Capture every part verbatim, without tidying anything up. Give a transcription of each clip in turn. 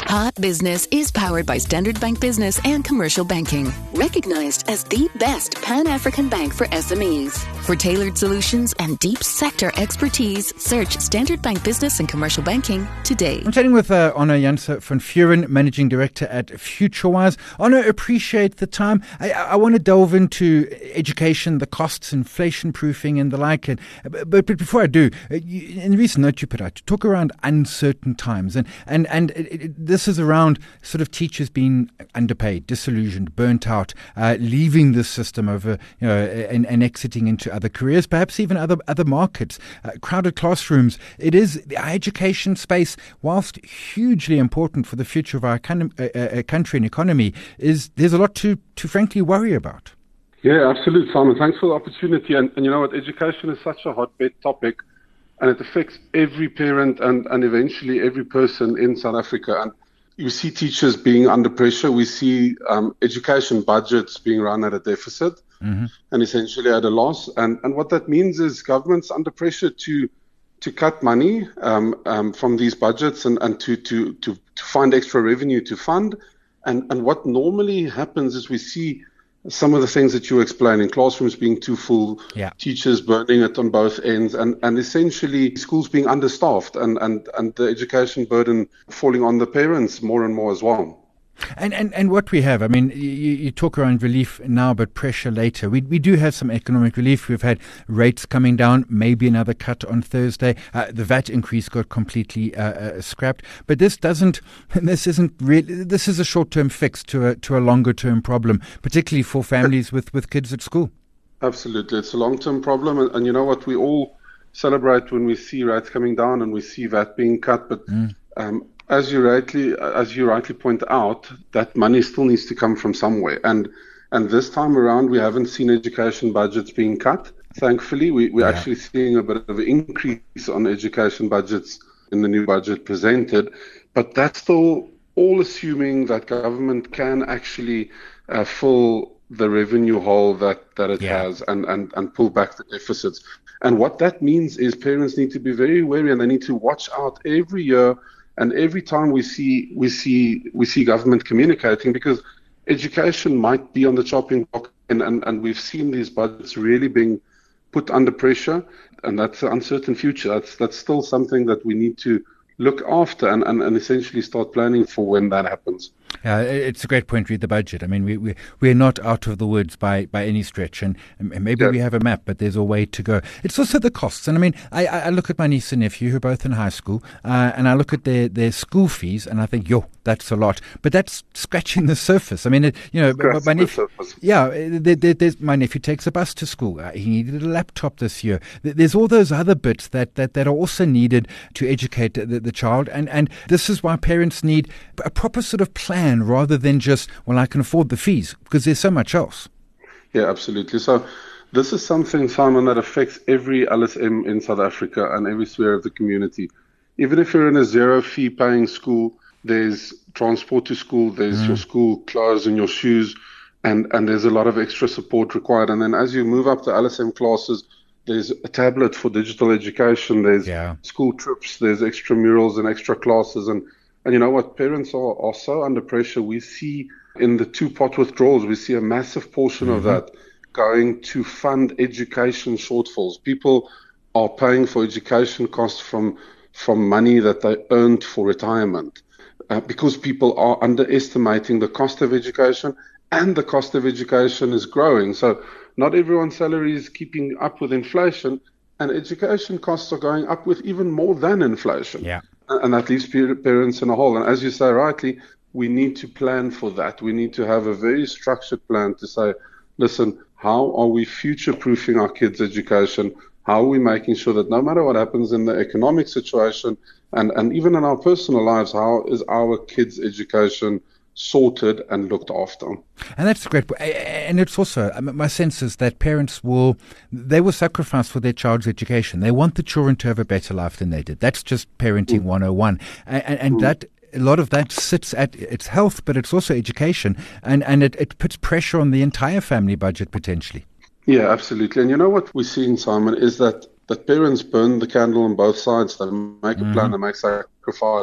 Hot Business is powered by Standard Bank Business and Commercial Banking, recognized as the best Pan-African bank for S M Es. For tailored solutions and deep sector expertise, search Standard Bank Business and Commercial Banking today. I'm chatting with uh, Honor Janse van Vuuren, Managing Director at FutureWise. Honor, appreciate the time. I, I want to delve into education, the costs, inflation proofing and the like. And, but, but before I do, you, in the recent note you put out, you talk around uncertain times. And, and, and it, it, this is around sort of teachers being underpaid, disillusioned, burnt out, uh, leaving the system over, you know, and, and exiting into other careers, perhaps even other other markets, uh, crowded classrooms. It is the education space, whilst hugely important for the future of our con- uh, uh, country and economy, is there's a lot to, to frankly worry about. Yeah, absolutely, Simon. Thanks for the opportunity. And, and you know what, education is such a hotbed topic, and it affects every parent and, and eventually every person in South Africa. And you see teachers being under pressure. We see um, education budgets being run at a deficit. Mm-hmm. And essentially at a loss. And and what that means is government's under pressure to to cut money um, um, from these budgets and, and to, to, to, to find extra revenue to fund. And, and what normally happens is we see some of the things that you explain in classrooms being too full, yeah. teachers burning it on both ends, and, and essentially schools being understaffed and, and, and the education burden falling on the parents more and more as well. And, and and what we have, I mean, you, you talk around relief now, but pressure later. We we do have some economic relief. We've had rates coming down, maybe another cut on Thursday. Uh, the V A T increase got completely uh, uh, scrapped. But this doesn't, this isn't really, this is a short-term fix to a, to a longer-term problem, particularly for families with, with kids at school. Absolutely. It's a long-term problem. And, and you know what, we all celebrate when we see rates coming down and we see V A T being cut, but mm. um, As you rightly, as you rightly point out, that money still needs to come from somewhere. And and this time around, we haven't seen education budgets being cut. Thankfully, we, we're yeah. actually seeing a bit of an increase on education budgets in the new budget presented. But that's still all assuming that government can actually uh, fill the revenue hole that, that it yeah. has and, and, and pull back the deficits. And what that means is parents need to be very wary and they need to watch out every year. And every time we see we see we see government communicating, because education might be on the chopping block, and, and, and we've seen these budgets really being put under pressure, and that's an uncertain future. That's that's still something that we need to look after and, and, and essentially start planning for when that happens. Yeah, it's a great point. Read the budget. I mean, we, we, we're not out of the woods by, by any stretch. And, and maybe yeah. we have a map, but there's a way to go. It's also the costs. And I mean, I, I look at my niece and nephew who are both in high school, uh, and I look at their, their school fees and I think, yo, that's a lot. But that's scratching the surface. I mean, it, you know, Scratch my nephew, the yeah, there, there, there's, my nephew takes a bus to school. Uh, he needed a laptop this year. There's all those other bits that, that, that are also needed to educate the, the child. And, and this is why parents need a proper sort of plan rather than just, well, I can afford the fees, because there's so much else. Yeah, absolutely. So this is something, Simon, that affects every L S M in South Africa and every sphere of the community. Even if you're in a zero fee paying school, there's transport to school, there's mm. your school clothes and your shoes, and, and there's a lot of extra support required. And then as you move up to L S M classes, there's a tablet for digital education, there's yeah. school trips, there's extramurals and extra classes. And And you know what? Parents are, are so under pressure. We see in the two-pot withdrawals, we see a massive portion mm-hmm. of that going to fund education shortfalls. People are paying for education costs from from money that they earned for retirement uh, because people are underestimating the cost of education, and the cost of education is growing. So not everyone's salary is keeping up with inflation, and education costs are going up with even more than inflation. Yeah. And that leaves parents in a hole. And as you say rightly, we need to plan for that. We need to have a very structured plan to say, listen, how are we future-proofing our kids' education? How are we making sure that no matter what happens in the economic situation and, and even in our personal lives, how is our kids' education sorted and looked after? And that's a great point. And it's also, my sense is that parents will, they will sacrifice for their child's education. They want the children to have a better life than they did. That's just parenting mm. one oh one. And, and mm. that, a lot of that sits at its health, but it's also education. And, and it, it puts pressure on the entire family budget potentially. Yeah, absolutely. And you know what we're seeing, Simon, is that, that parents burn the candle on both sides. They make a mm. plan, they make sacrifices.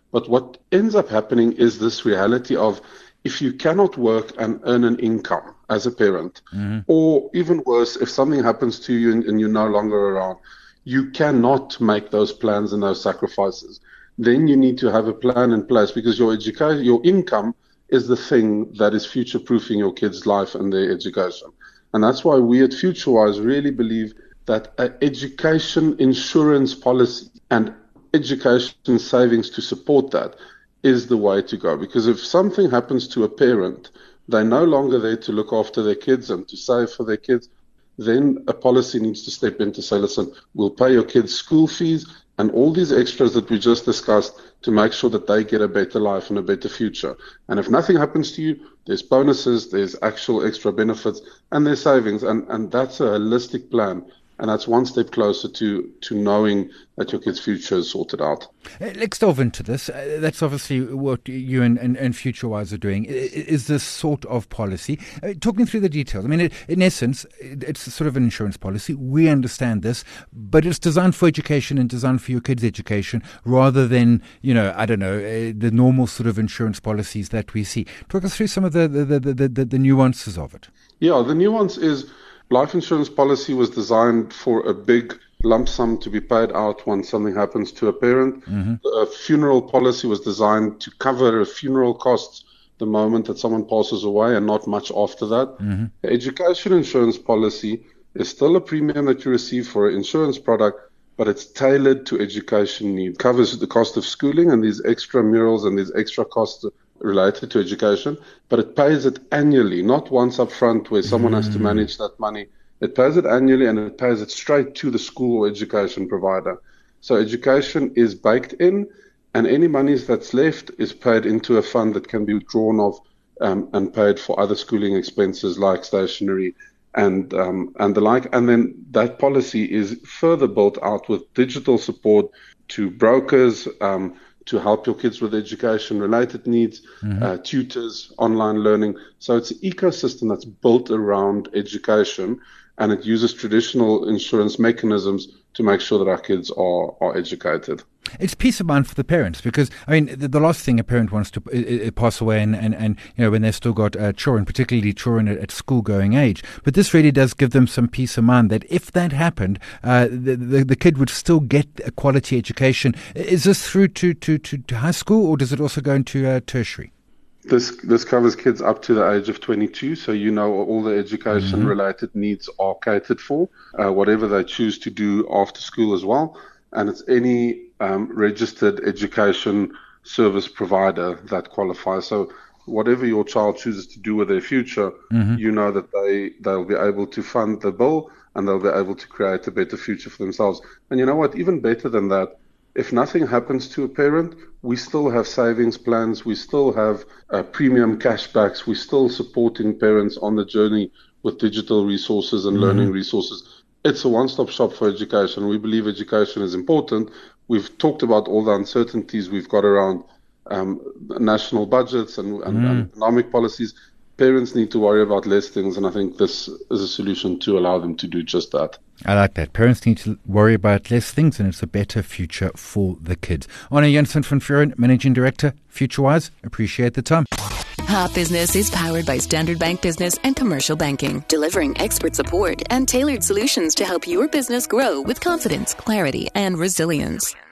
But what ends up happening is this reality of if you cannot work and earn an income as a parent, mm-hmm. or even worse, if something happens to you and, and you're no longer around, you cannot make those plans and those sacrifices. Then you need to have a plan in place, because your education, your income is the thing that is future-proofing your kids' life and their education. And that's why we at FutureWise really believe that an education insurance policy and education savings to support that is the way to go. Because if something happens to a parent, they're no longer there to look after their kids and to save for their kids. Then a policy needs to step in to say, listen, we'll pay your kids' school fees and all these extras that we just discussed to make sure that they get a better life and a better future. And if nothing happens to you, there's bonuses, there's actual extra benefits, and there's savings. And, and that's a holistic plan. And that's one step closer to, to knowing that your kid's future is sorted out. Let's delve into this. Uh, that's obviously what you and, and, and FutureWise are doing, is this sort of policy. Uh, talk me through the details. I mean, it, in essence, it's sort of an insurance policy. We understand this, but it's designed for education and designed for your kids' education rather than, you know, I don't know, uh, the normal sort of insurance policies that we see. Talk us through some of the, the, the, the, the nuances of it. Yeah, the nuance is life insurance policy was designed for a big lump sum to be paid out when something happens to a parent. Mm-hmm. A funeral policy was designed to cover funeral costs the moment that someone passes away and not much after that. Mm-hmm. The education insurance policy is still a premium that you receive for an insurance product, but it's tailored to education needs. It covers the cost of schooling and these extra murals and these extra costs related to education, but it pays it annually, not once up front where someone mm. has to manage that money. It pays it annually, and it pays it straight to the school or education provider. So education is baked in, and any monies that's left is paid into a fund that can be drawn off um, and paid for other schooling expenses like stationery and um, and the like. And then that policy is further built out with digital support to brokers, um, to help your kids with education-related needs, mm-hmm. uh, tutors, online learning. So it's an ecosystem that's built around education, and it uses traditional insurance mechanisms to make sure that our kids are, are educated. It's peace of mind for the parents, because, I mean, the, the last thing a parent wants to uh, uh, pass away and, and, and, you know, when they've still got uh, children, particularly children at, at school-going age. But this really does give them some peace of mind that if that happened, uh, the, the, the kid would still get a quality education. Is this through to, to, to, to high school, or does it also go into uh, tertiary? This this covers kids up to the age of twenty-two, so you know all the education-related mm-hmm. needs are catered for, uh, whatever they choose to do after school as well. And it's any um, registered education service provider that qualifies. So whatever your child chooses to do with their future, mm-hmm. you know that they, they'll be able to fund the bill and they'll be able to create a better future for themselves. And you know what, even better than that, if nothing happens to a parent, we still have savings plans, we still have uh, premium cashbacks, we're still supporting parents on the journey with digital resources and mm-hmm. learning resources. It's a one-stop shop for education. We believe education is important. We've talked about all the uncertainties we've got around um, national budgets and, and, mm. and economic policies. Parents need to worry about less things, and I think this is a solution to allow them to do just that. I like that. Parents need to worry about less things, and it's a better future for the kids. Arno Jansen van Vuuren, Managing Director, FutureWise. Appreciate the time. Our Business is powered by Standard Bank Business and Commercial Banking, delivering expert support and tailored solutions to help your business grow with confidence, clarity, and resilience.